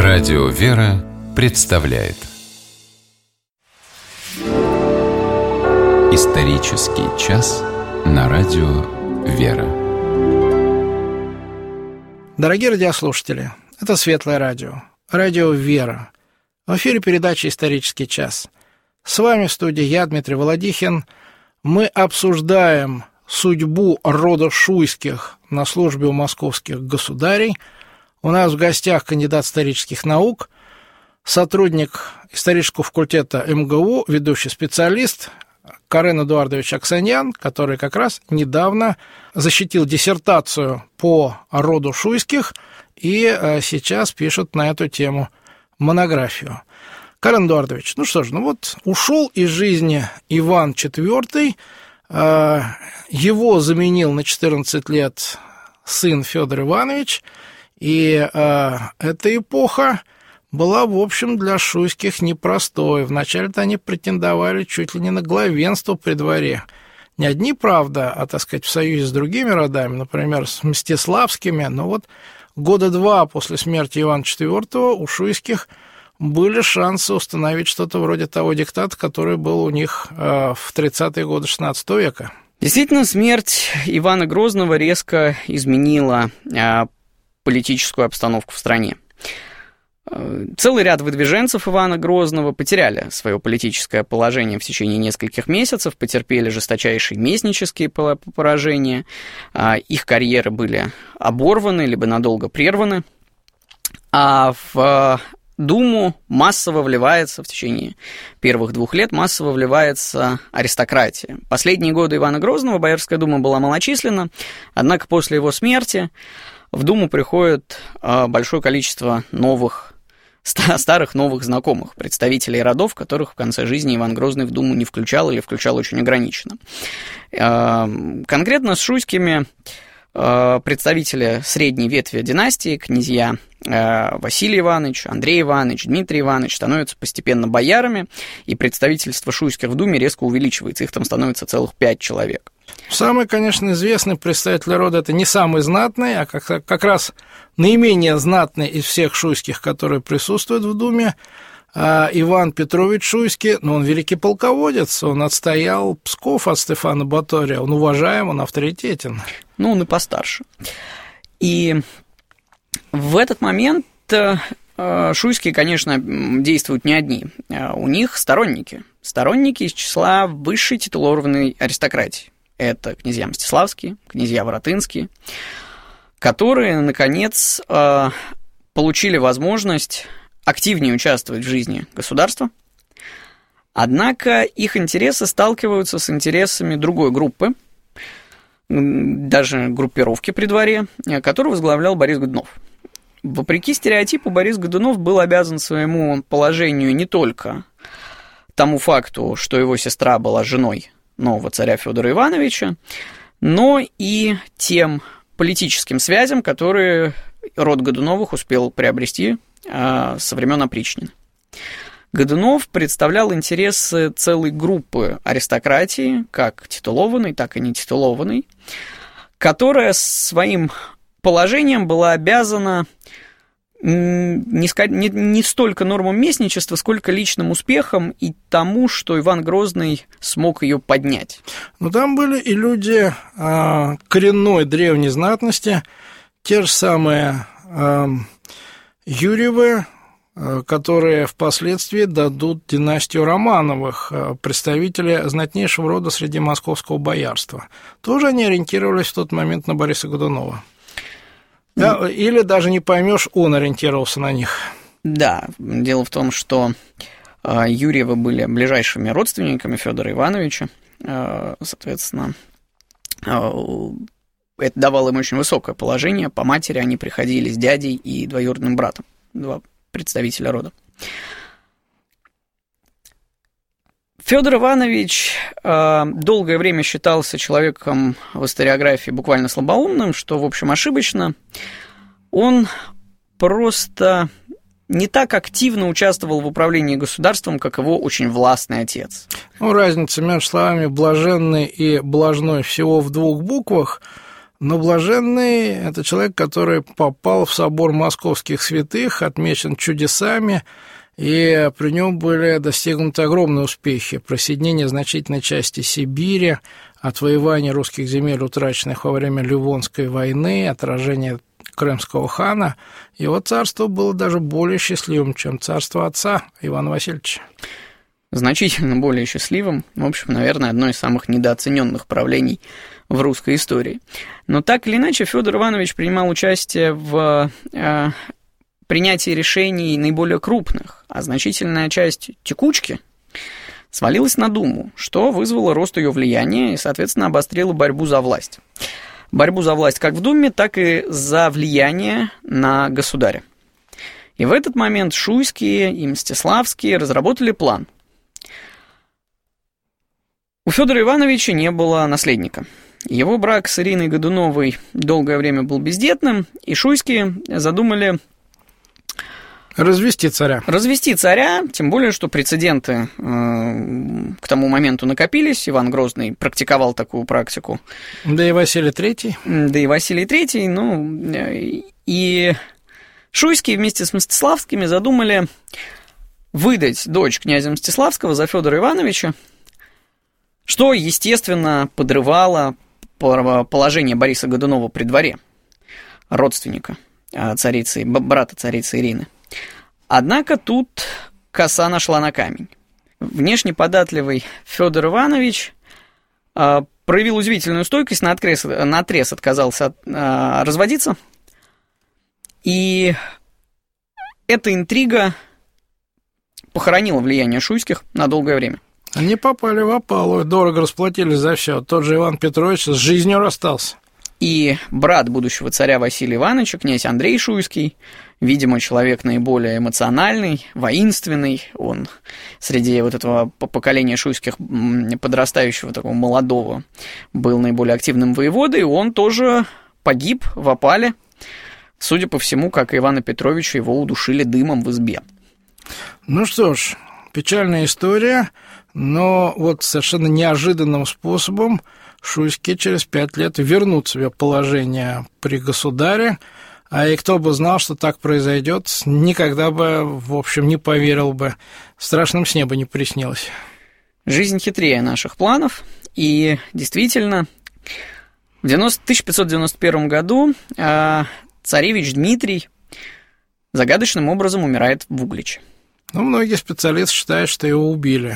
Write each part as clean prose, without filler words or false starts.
Радио «Вера» представляет Исторический час на Радио «Вера». Дорогие радиослушатели, это Светлое Радио, Радио «Вера». В эфире передача «Исторический час». С вами в студии я, Дмитрий Володихин. Мы обсуждаем судьбу рода Шуйских на службе у московских государей. У нас в гостях кандидат исторических наук, сотрудник исторического факультета МГУ, ведущий специалист Карен Эдуардович Аксаньян, который как раз недавно защитил диссертацию по роду Шуйских и сейчас пишет на эту тему монографию. Карен Эдуардович, ушел из жизни Иван IV, его заменил на 14 лет сын Федор Иванович, и эта эпоха была, в общем, для Шуйских непростой. Вначале-то они претендовали чуть ли не на главенство при дворе. Не одни, правда, а, так сказать, в союзе с другими родами, например, с Мстиславскими, но вот года два после смерти Ивана IV у Шуйских были шансы установить что-то вроде того диктата, который был у них в 30-е годы XVI века. Действительно, смерть Ивана Грозного резко изменила политическую обстановку в стране. Целый ряд выдвиженцев Ивана Грозного потеряли свое политическое положение в течение нескольких месяцев, потерпели жесточайшие местнические поражения, их карьеры были оборваны, либо надолго прерваны, а в Думу массово вливается, в течение первых 2 лет массово вливается аристократия. Последние годы Ивана Грозного Боярская дума была малочисленна, однако после его смерти в Думу приходит большое количество старых новых знакомых, представителей родов, которых в конце жизни Иван Грозный в Думу не включал или включал очень ограниченно. Конкретно с Шуйскими представители средней ветви династии, князья Василий Иванович, Андрей Иванович, Дмитрий Иванович становятся постепенно боярами, и представительство Шуйских в Думе резко увеличивается, их там становится целых 5 человек. Самый, конечно, известный представитель рода – это не самый знатный, а как раз наименее знатный из всех Шуйских, которые присутствуют в Думе, Иван Петрович Шуйский. Он великий полководец, он отстоял Псков от Стефана Батория, он уважаем, он авторитетен. Он и постарше. И в этот момент Шуйские, конечно, действуют не одни. У них сторонники из числа высшей титулованной аристократии. Это князья Мстиславские, князья Воротынские, которые, наконец, получили возможность активнее участвовать в жизни государства. Однако их интересы сталкиваются с интересами другой группы, даже группировки при дворе, которую возглавлял Борис Годунов. Вопреки стереотипу, Борис Годунов был обязан своему положению не только тому факту, что его сестра была женой нового царя Федора Ивановича, но и тем политическим связям, которые род Годуновых успел приобрести со времен опричнины. Годунов представлял интересы целой группы аристократии, как титулованной, так и нетитулованной, которая своим положением была обязана не столько нормам местничества, сколько личным успехом и тому, что Иван Грозный смог ее поднять. Там были и люди коренной древней знатности, те же самые Юрьевы, которые впоследствии дадут династию Романовых, представители знатнейшего рода среди московского боярства. Тоже они ориентировались в тот момент на Бориса Годунова. Или даже не поймешь, он ориентировался на них. Да, дело в том, что Юрьевы были ближайшими родственниками Федора Ивановича, соответственно, это давало им очень высокое положение. По матери они приходили с дядей и двоюродным братом, 2 представителя рода. Федор Иванович долгое время считался человеком в историографии буквально слабоумным, что, в общем, ошибочно. Он просто не так активно участвовал в управлении государством, как его очень властный отец. Разница между словами «блаженный» и «блажной» всего в 2 буквах. Но блаженный – это человек, который попал в собор московских святых, отмечен чудесами, и при нем были достигнуты огромные успехи. Присоединение значительной части Сибири, отвоевание русских земель, утраченных во время Ливонской войны, отражение крымского хана. Его царство было даже более счастливым, чем царство отца Ивана Васильевича. Значительно более счастливым. В общем, наверное, одно из самых недооцененных правлений в русской истории. Но так или иначе, Федор Иванович принимал участие в принятии решений наиболее крупных, а значительная часть текучки свалилась на Думу, что вызвало рост ее влияния и, соответственно, обострило борьбу за власть. Борьбу за власть как в Думе, так и за влияние на государя. И в этот момент Шуйские и Мстиславские разработали план. У Федора Ивановича не было наследника. Его брак с Ириной Годуновой долгое время был бездетным, и Шуйские задумали развести царя. Развести царя, тем более, что прецеденты к тому моменту накопились. Иван Грозный практиковал такую практику. Да и Василий III. Ну, и Шуйские вместе с Мстиславскими задумали выдать дочь князя Мстиславского за Федора Ивановича, что, естественно, подрывало положение Бориса Годунова при дворе, родственника царицы, брата царицы Ирины. Однако тут коса нашла на камень. Внешне податливый Федор Иванович проявил удивительную стойкость, наотрез отказался разводиться, и эта интрига похоронила влияние Шуйских на долгое время. Они попали в опалу, дорого расплатились за все. Тот же Иван Петрович с жизнью расстался. И брат будущего царя Василия Ивановича, князь Андрей Шуйский, видимо, человек наиболее эмоциональный, воинственный, он среди вот этого поколения Шуйских, подрастающего такого молодого, был наиболее активным воеводой, и он тоже погиб в опале, судя по всему, как и Ивана Петровича, его удушили дымом в избе. Ну что ж, печальная история, но вот совершенно неожиданным способом Шуйские через 5 лет вернут себе положение при государе, а и кто бы знал, что так произойдет, никогда бы, в общем, не поверил бы, в страшном сне бы не приснилось. Жизнь хитрее наших планов, и действительно, в 1591 году царевич Дмитрий загадочным образом умирает в Угличе. Но многие специалисты считают, что его убили.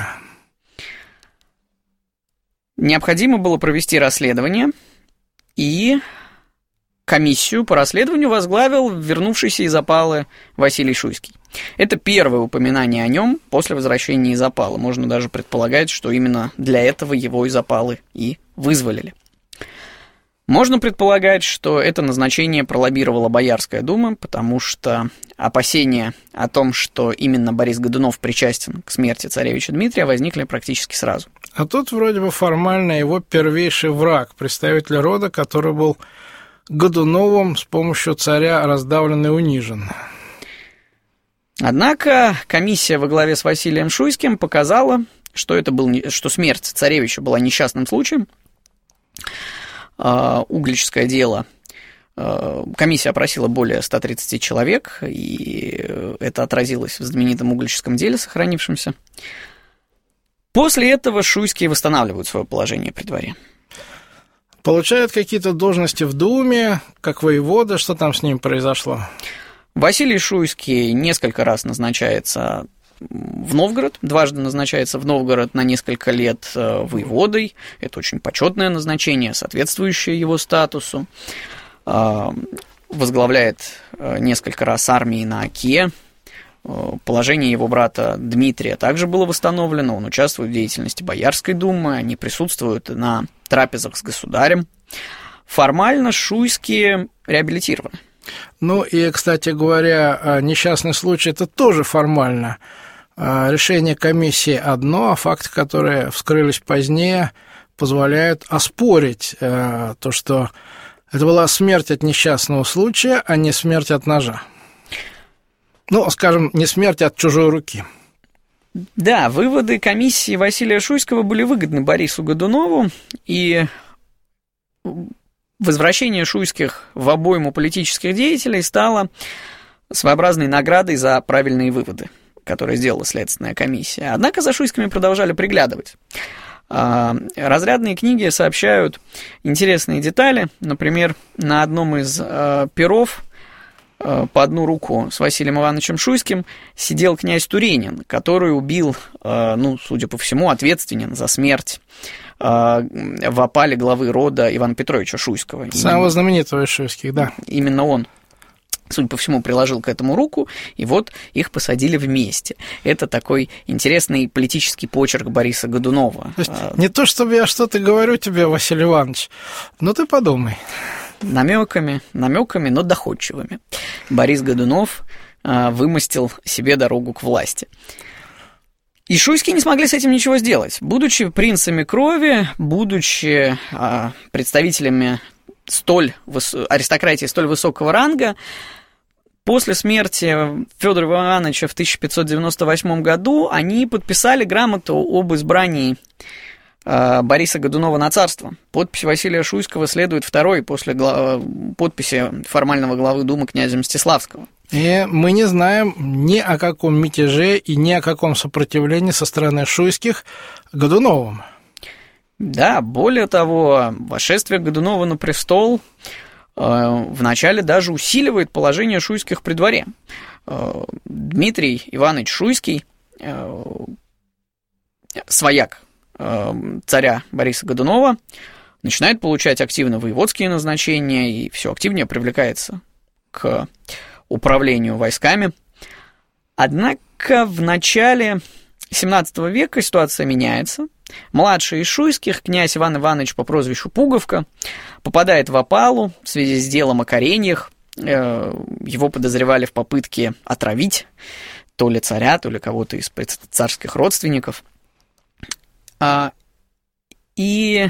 Необходимо было провести расследование, и комиссию по расследованию возглавил вернувшийся из опалы Василий Шуйский. Это первое упоминание о нем после возвращения из опалы. Можно даже предполагать, что именно для этого его из опалы и вызволили. Можно предполагать, что это назначение пролоббировала Боярская дума, потому что опасения о том, что именно Борис Годунов причастен к смерти царевича Дмитрия, возникли практически сразу. А тут вроде бы формально его первейший враг, представитель рода, который был Годуновым с помощью царя раздавлен и унижен. Однако комиссия во главе с Василием Шуйским показала, что смерть царевича была несчастным случаем. Угличское дело. Комиссия опросила более 130 человек, и это отразилось в знаменитом Угличском деле, сохранившемся. После этого Шуйские восстанавливают свое положение при дворе. Получают какие-то должности в Думе, как воевода, что там с ним произошло? Василий Шуйский несколько раз назначается в Новгород, дважды назначается в Новгород на несколько лет воеводой. Это очень почетное назначение, соответствующее его статусу. Возглавляет несколько раз армии на Оке. Положение его брата Дмитрия также было восстановлено. Он участвует в деятельности Боярской думы, они присутствуют на трапезах с государем. Формально Шуйские реабилитированы. Ну и, кстати говоря, несчастный случай – это тоже формально. Решение комиссии одно, а факты, которые вскрылись позднее, позволяют оспорить то, что это была смерть от несчастного случая, а не смерть от ножа. Ну, скажем, не смерть от чужой руки. Да, выводы комиссии Василия Шуйского были выгодны Борису Годунову, и Возвращение Шуйских в обойму политических деятелей стало своеобразной наградой за правильные выводы, которые сделала Следственная комиссия. Однако за Шуйскими продолжали приглядывать. Разрядные книги сообщают интересные детали. Например, на одном из перов по одну руку с Василием Ивановичем Шуйским сидел князь Туренин, который убил, судя по всему, ответственен за смерть в опале главы рода Ивана Петровича Шуйского. Самого знаменитого из Шуйских, да. Именно он, судя по всему, приложил к этому руку, и вот их посадили вместе. Это такой интересный политический почерк Бориса Годунова. То есть, не то, чтобы я что-то говорю тебе, Василий Иванович, но ты подумай. Намеками, но доходчивыми. Борис Годунов вымостил себе дорогу к власти. И Шуйские не смогли с этим ничего сделать. Будучи принцами крови, будучи представителями аристократии столь высокого ранга, после смерти Фёдора Ивановича в 1598 году они подписали грамоту об избрании Бориса Годунова на царство. Подпись Василия Шуйского следует второй после подписи формального главы Думы князя Мстиславского. И мы не знаем ни о каком мятеже и ни о каком сопротивлении со стороны Шуйских Годуновым. Да, более того, восшествие Годунова на престол вначале даже усиливает положение Шуйских при дворе. Дмитрий Иванович Шуйский, свояк царя Бориса Годунова, начинает получать активно воеводские назначения и все активнее привлекается к управлению войсками. Однако в начале XVII века ситуация меняется. Младший из Шуйских, князь Иван Иванович по прозвищу Пуговка, попадает в опалу в связи с делом о Кареньях. Его подозревали в попытке отравить то ли царя, то ли кого-то из царских родственников. И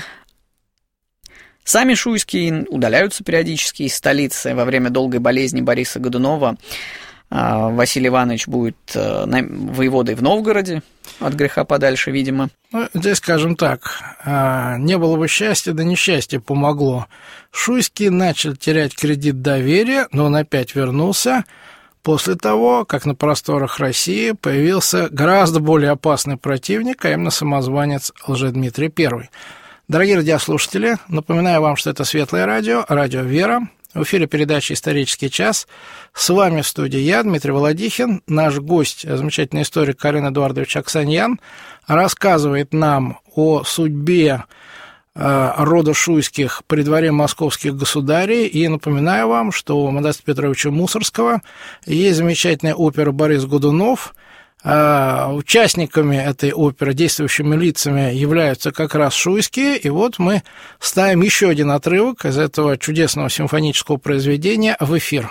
сами Шуйские удаляются периодически из столицы. Во время долгой болезни Бориса Годунова Василий Иванович будет воеводой в Новгороде, от греха подальше, видимо. Ну, здесь, скажем так, не было бы счастья, да несчастье помогло. Шуйский начал терять кредит доверия, но он опять вернулся после того, как на просторах России появился гораздо более опасный противник, а именно самозванец Лжедмитрий I. Дорогие радиослушатели, напоминаю вам, что это Светлое радио, радио «Вера». В эфире передача «Исторический час». С вами в студии я, Дмитрий Володихин. Наш гость, замечательный историк Карен Эдуардович Аксаньян, рассказывает нам о судьбе рода Шуйских при дворе московских государей. И напоминаю вам, что у Модеста Петровича Мусорского есть замечательная опера «Борис Годунов». Участниками этой оперы, действующими лицами являются как раз Шуйские, и вот мы ставим еще один отрывок из этого чудесного симфонического произведения в эфир.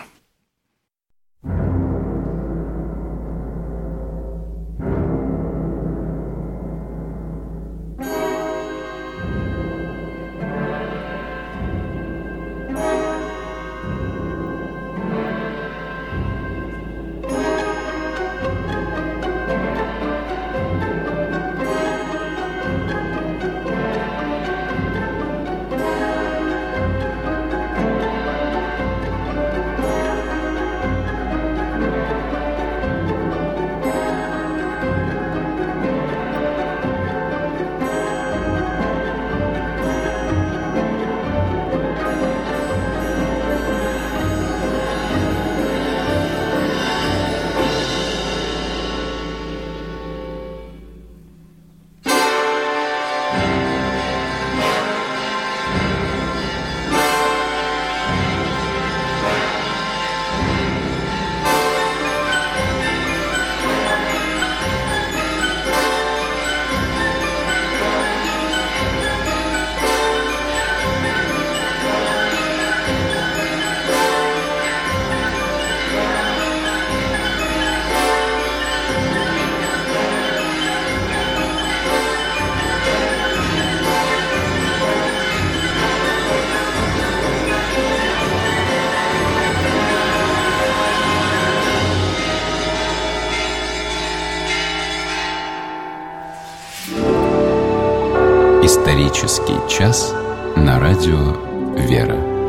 Исторический час на радио «Вера».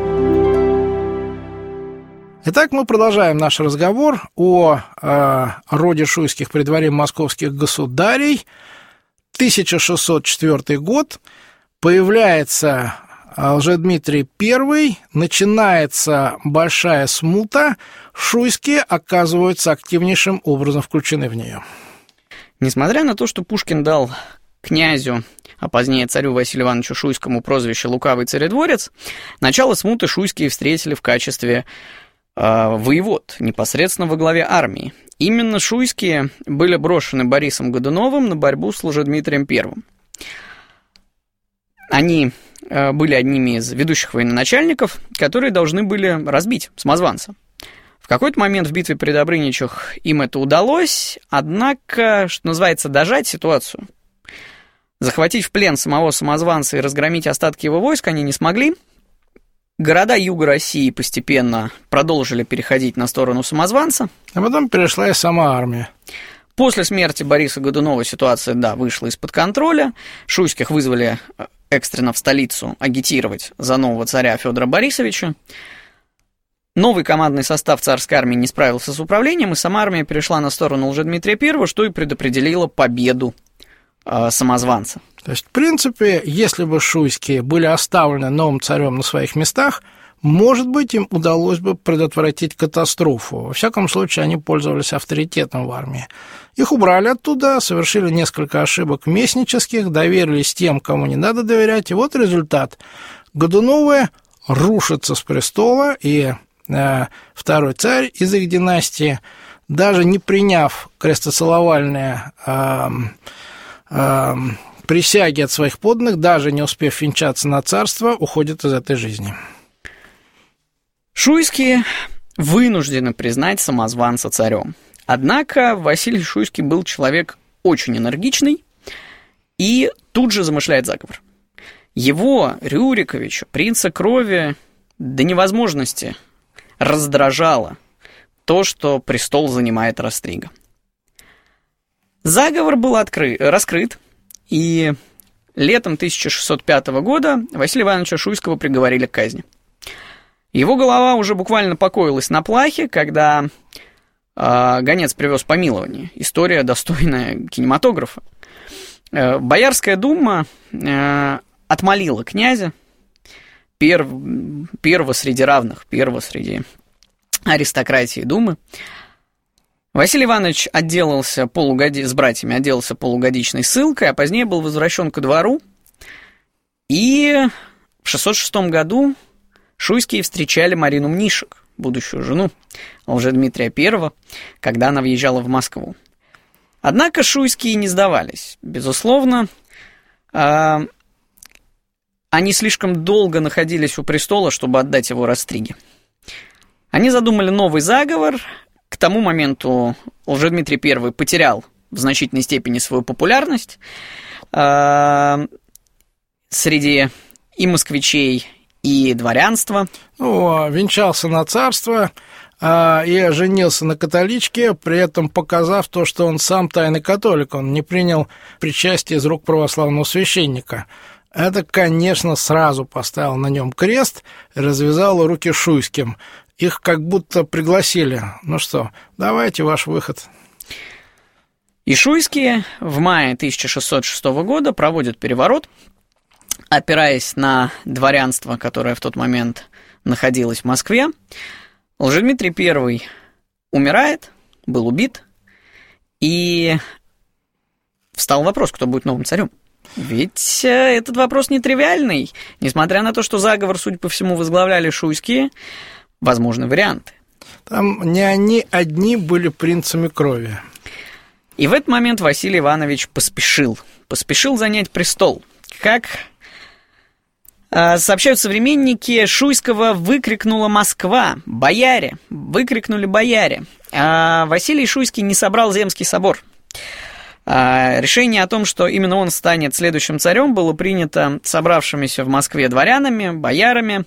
Итак, мы продолжаем наш разговор о роде шуйских при дворе московских государей. 1604 год, появляется Лжедмитрий I, начинается большая смута, шуйские оказываются активнейшим образом включены в нее. Несмотря на то, что Пушкин дал князю, а позднее царю Василию Ивановичу Шуйскому прозвище «Лукавый царедворец», начало смуты шуйские встретили в качестве воевод, непосредственно во главе армии. Именно шуйские были брошены Борисом Годуновым на борьбу с Лжедмитрием I. Они были одними из ведущих военачальников, которые должны были разбить самозванца. В какой-то момент в битве при Добрыничах им это удалось, однако, что называется, дожать ситуацию. Захватить в плен самого самозванца и разгромить остатки его войск они не смогли. Города юга России постепенно продолжили переходить на сторону самозванца. А потом перешла и сама армия. После смерти Бориса Годунова ситуация, вышла из-под контроля. Шуйских вызвали экстренно в столицу агитировать за нового царя Федора Борисовича. Новый командный состав царской армии не справился с управлением, и сама армия перешла на сторону Лжедмитрия I, что и предопределило победу самозванца. То есть, в принципе, если бы шуйские были оставлены новым царем на своих местах, может быть, им удалось бы предотвратить катастрофу. Во всяком случае, они пользовались авторитетом в армии. Их убрали оттуда, совершили несколько ошибок местнических, доверились тем, кому не надо доверять, и вот результат. Годуновы рушатся с престола, и второй царь из их династии, даже не приняв крестоцеловальные присяги от своих подданных, даже не успев венчаться на царство, уходит из этой жизни. Шуйские вынуждены признать самозванца царем. Однако Василий Шуйский был человек очень энергичный и тут же замышляет заговор. Его, Рюриковича, принца крови, до невозможности раздражало то, что престол занимает Растрига. Заговор был раскрыт, и летом 1605 года Василия Ивановича Шуйского приговорили к казни. Его голова уже буквально покоилась на плахе, когда гонец привез помилование. История, достойная кинематографа. Боярская дума отмолила князя, первого среди равных, первого среди аристократии думы. Василий Иванович с братьями отделался полугодичной ссылкой, а позднее был возвращен ко двору. И в 606 году шуйские встречали Марину Мнишек, будущую жену Лжедмитрия I, когда она въезжала в Москву. Однако шуйские не сдавались. Безусловно, они слишком долго находились у престола, чтобы отдать его Растриге. Они задумали новый заговор. К тому моменту Лжедмитрий I потерял в значительной степени свою популярность среди и москвичей, и дворянства. Венчался на царство и женился на католичке, при этом показав то, что он сам тайный католик, он не принял причастие из рук православного священника. Это, конечно, сразу поставил на нем крест и развязало руки шуйским. Их как будто пригласили. Ну что, давайте ваш выход. И шуйские в мае 1606 года проводят переворот, опираясь на дворянство, которое в тот момент находилось в Москве. Лжедмитрий I умирает, был убит, и встал вопрос, кто будет новым царем. Ведь этот вопрос нетривиальный. Несмотря на то, что заговор, судя по всему, возглавляли шуйские, возможны варианты. Там не они одни были принцами крови. И в этот момент Василий Иванович поспешил занять престол. Как сообщают современники, Шуйского выкрикнула Москва. Бояре! Выкрикнули бояре. А Василий Шуйский не собрал Земский собор. Решение о том, что именно он станет следующим царем, было принято собравшимися в Москве дворянами, боярами.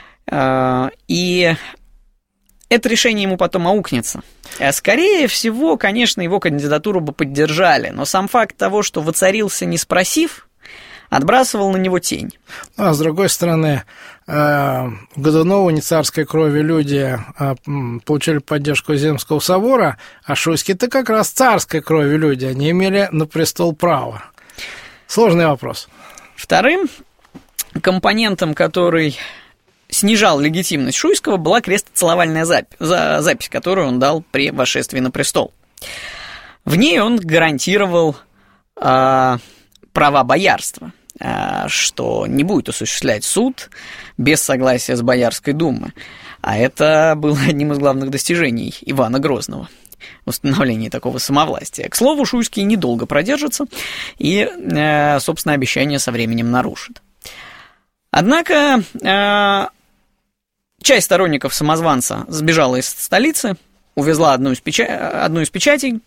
И это решение ему потом аукнется. Скорее всего, конечно, его кандидатуру бы поддержали, но сам факт того, что воцарился не спросив, отбрасывал на него тень. А с другой стороны, Годунову не царской крови люди получили поддержку Земского собора, а Шуйские-то как раз царской крови люди, они имели на престол право. Сложный вопрос. Вторым компонентом, который снижал легитимность Шуйского, была крестоцеловальная запись, которую он дал при восшествии на престол. В ней он гарантировал права боярства, что не будет осуществлять суд без согласия с Боярской думы. А это было одним из главных достижений Ивана Грозного – установление такого самовластия. К слову, Шуйские недолго продержатся и, собственно, обещание со временем нарушит. Однако часть сторонников самозванца сбежала из столицы, увезла одну из печатей,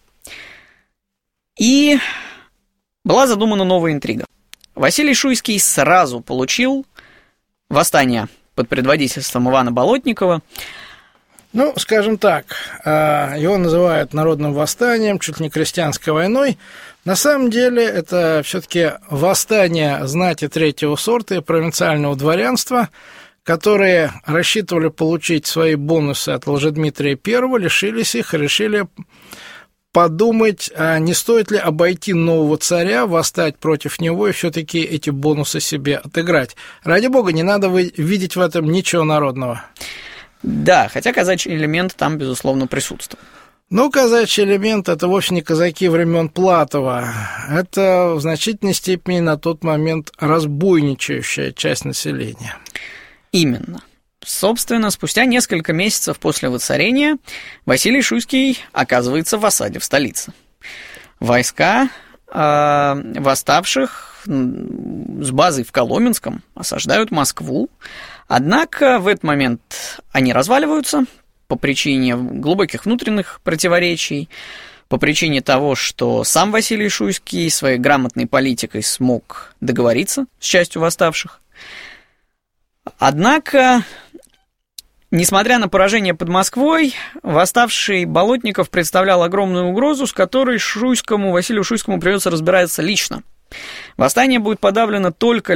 и была задумана новая интрига. Василий Шуйский сразу получил восстание под предводительством Ивана Болотникова. Ну, скажем так, его называют народным восстанием, чуть ли не крестьянской войной. На самом деле это все-таки восстание знати третьего сорта и провинциального дворянства, которые рассчитывали получить свои бонусы от Лжедмитрия I, лишились их и решили подумать, а не стоит ли обойти нового царя, восстать против него и все-таки эти бонусы себе отыграть. Ради бога, не надо видеть в этом ничего народного. Да, хотя казачий элемент там, безусловно, присутствует. Ну, казачий элемент – это вовсе не казаки времен Платова. Это в значительной степени на тот момент разбойничающая часть населения. Именно. Собственно, спустя несколько месяцев после воцарения Василий Шуйский оказывается в осаде в столице. Войска восставших с базой в Коломенском осаждают Москву, однако в этот момент они разваливаются по причине глубоких внутренних противоречий, по причине того, что сам Василий Шуйский своей грамотной политикой смог договориться с частью восставших. Однако, несмотря на поражение под Москвой, восставший Болотников представлял огромную угрозу, с которой Василию Шуйскому придется разбираться лично. Восстание будет подавлено только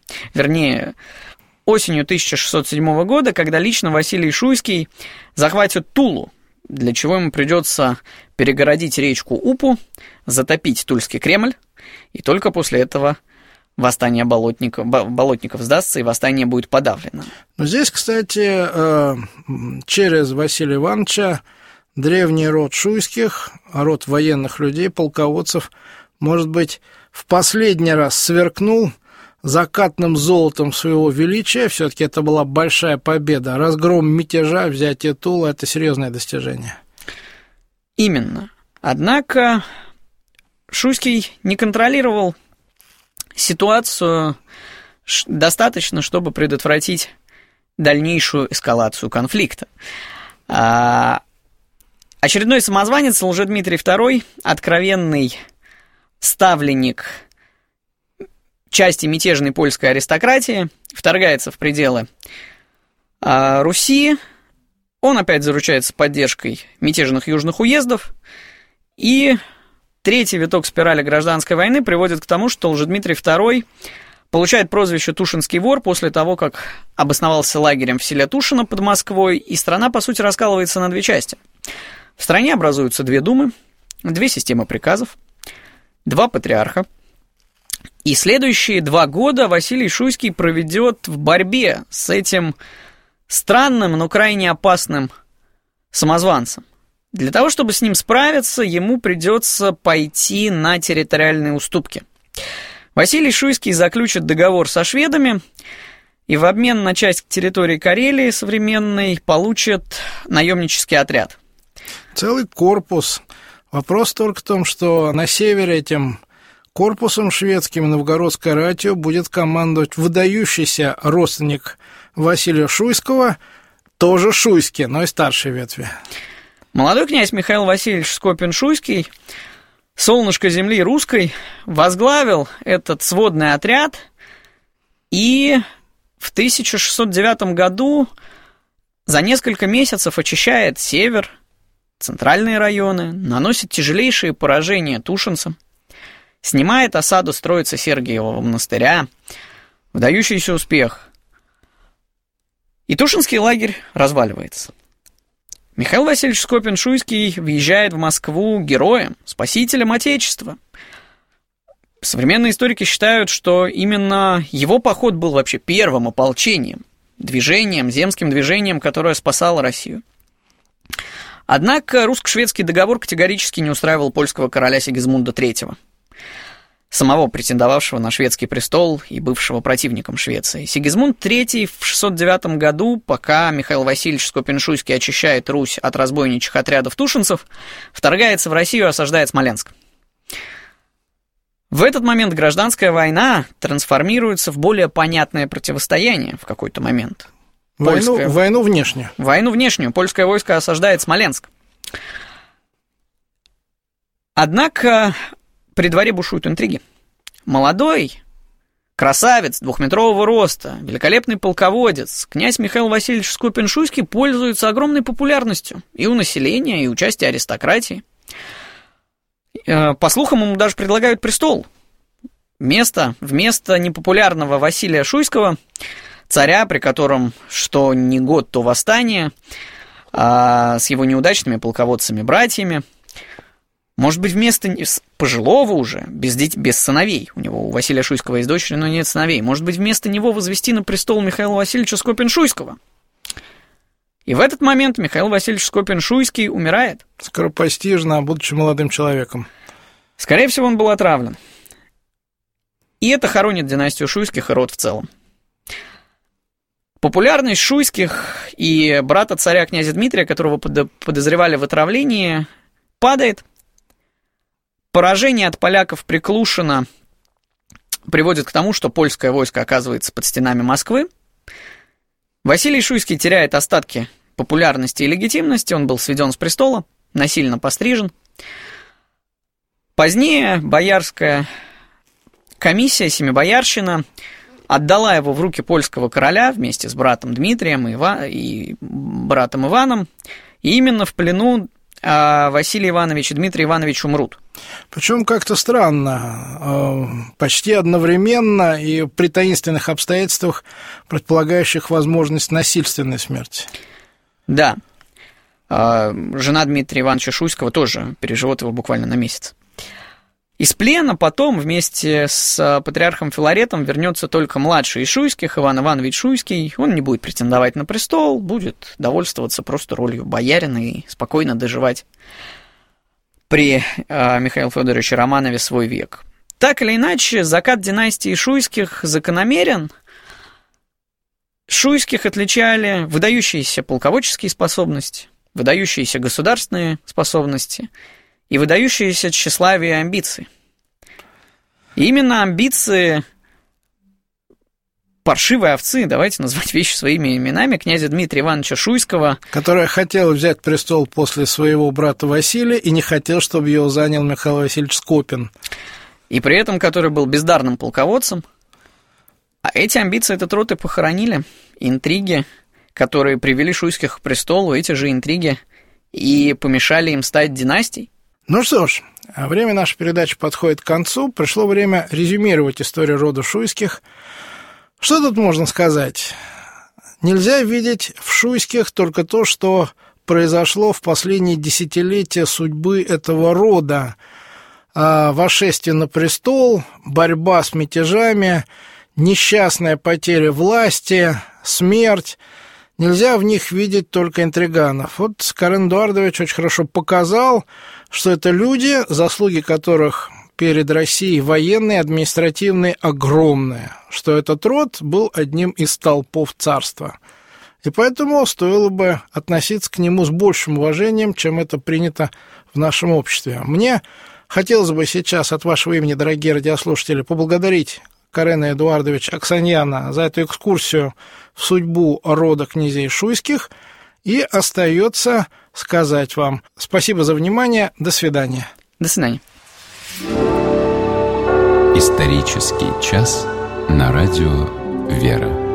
осенью 1607 года, когда лично Василий Шуйский захватит Тулу, для чего ему придется перегородить речку Упу, затопить Тульский Кремль, и только после этого восстание Болотников сдастся, и восстание будет подавлено. Но здесь, кстати, через Василия Ивановича древний род Шуйских, род военных людей, полководцев, может быть, в последний раз сверкнул закатным золотом своего величия. Все-таки это была большая победа. Разгром мятежа, взятие Тулы – это серьезное достижение. Именно. Однако Шуйский не контролировал ситуацию достаточно, чтобы предотвратить дальнейшую эскалацию конфликта. Очередной самозванец Лжедмитрий II, откровенный ставленник части мятежной польской аристократии, вторгается в пределы Руси. Он опять заручается поддержкой мятежных южных уездов, и третий виток спирали гражданской войны приводит к тому, что Лжедмитрий II получает прозвище «Тушинский вор» после того, как обосновался лагерем в селе Тушино под Москвой, и страна, по сути, раскалывается на две части. В стране образуются две думы, две системы приказов, два патриарха. И следующие 2 года Василий Шуйский проведет в борьбе с этим странным, но крайне опасным самозванцем. Для того, чтобы с ним справиться, ему придется пойти на территориальные уступки. Василий Шуйский заключит договор со шведами и в обмен на часть территории Карелии современной получит наемнический отряд. Целый корпус. Вопрос только в том, что на севере этим корпусом шведским новгородской ратью будет командовать выдающийся родственник Василия Шуйского, тоже Шуйский, но из старшей ветви. Молодой князь Михаил Васильевич Скопин-Шуйский, солнышко земли русской, возглавил этот сводный отряд и в 1609 году за несколько месяцев очищает север, центральные районы, наносит тяжелейшие поражения тушинцам Снимает осаду Троице-Сергиевого монастыря. Выдающийся успех. И Тушинский лагерь разваливается. Михаил Васильевич Скопин-Шуйский въезжает в Москву героем, спасителем Отечества. Современные историки считают, что именно его поход был вообще первым ополчением, движением, земским движением, которое спасало Россию. Однако русско-шведский договор категорически не устраивал польского короля Сигизмунда III, самого претендовавшего на шведский престол и бывшего противником Швеции. Сигизмунд III в 609 году, пока Михаил Васильевич Скопин-Шуйский очищает Русь от разбойничьих отрядов тушинцев, вторгается в Россию и осаждает Смоленск. В этот момент гражданская война трансформируется в более понятное противостояние в какой-то момент. Войну внешнюю. Войну внешнюю. Польское войско осаждает Смоленск. Однако при дворе бушуют интриги. Молодой красавец, 2-метрового роста, великолепный полководец, князь Михаил Васильевич Скопин-Шуйский пользуется огромной популярностью и у населения, и у части аристократии. По слухам, ему даже предлагают престол. Вместо непопулярного Василия Шуйского, царя, при котором что ни год, то восстание, с его неудачными полководцами-братьями. Может быть, вместо пожилого уже, без сыновей, у Василия Шуйского есть дочери, но нет сыновей, может быть, вместо него возвести на престол Михаила Васильевича Скопин-Шуйского. И в этот момент Михаил Васильевич Скопин-Шуйский умирает. Скоропостижно, будучи молодым человеком. Скорее всего, он был отравлен. И это хоронит династию Шуйских и род в целом. Популярность Шуйских и брата царя князя Дмитрия, которого подозревали в отравлении, падает. Поражение от поляков при Клушино приводит к тому, что польское войско оказывается под стенами Москвы. Василий Шуйский теряет остатки популярности и легитимности, он был сведен с престола, насильно пострижен. Позднее боярская комиссия, Семибоярщина, отдала его в руки польского короля вместе с братом Дмитрием и братом Иваном, и именно в плену Василий Иванович и Дмитрий Иванович умрут. Причем как-то странно, почти одновременно и при таинственных обстоятельствах, предполагающих возможность насильственной смерти. Да. Жена Дмитрия Ивановича Шуйского тоже переживет его буквально на месяц. Из плена потом вместе с патриархом Филаретом вернется только младший из Шуйских, Иван Иванович Шуйский. Он не будет претендовать на престол, будет довольствоваться просто ролью боярина и спокойно доживать при Михаиле Федоровиче Романове свой век. Так или иначе, закат династии Шуйских закономерен. Шуйских отличали выдающиеся полководческие способности, выдающиеся государственные способности и выдающиеся тщеславие и амбиции. И именно амбиции паршивой овцы, давайте назвать вещи своими именами, князя Дмитрия Ивановича Шуйского, который хотел взять престол после своего брата Василия и не хотел, чтобы его занял Михаил Васильевич Скопин. И при этом который был бездарным полководцем. А эти амбиции этот род и похоронили. Интриги, которые привели Шуйских к престолу, эти же интриги и помешали им стать династией. Ну что ж, время нашей передачи подходит к концу. Пришло время резюмировать историю рода Шуйских. Что тут можно сказать? Нельзя видеть в Шуйских только то, что произошло в последние десятилетия судьбы этого рода. Восшествие на престол, борьба с мятежами, несчастная потеря власти, смерть. Нельзя в них видеть только интриганов. Вот Карен Эдуардович очень хорошо показал, что это люди, заслуги которых перед Россией военные, административные огромные, что этот род был одним из столпов царства. И поэтому стоило бы относиться к нему с большим уважением, чем это принято в нашем обществе. Мне хотелось бы сейчас от вашего имени, дорогие радиослушатели, поблагодарить Карена Эдуардовича Оксаньяна за эту экскурсию в судьбу рода князей Шуйских. И остается сказать вам спасибо за внимание. До свидания. До свидания. Исторический час на радио «Вера».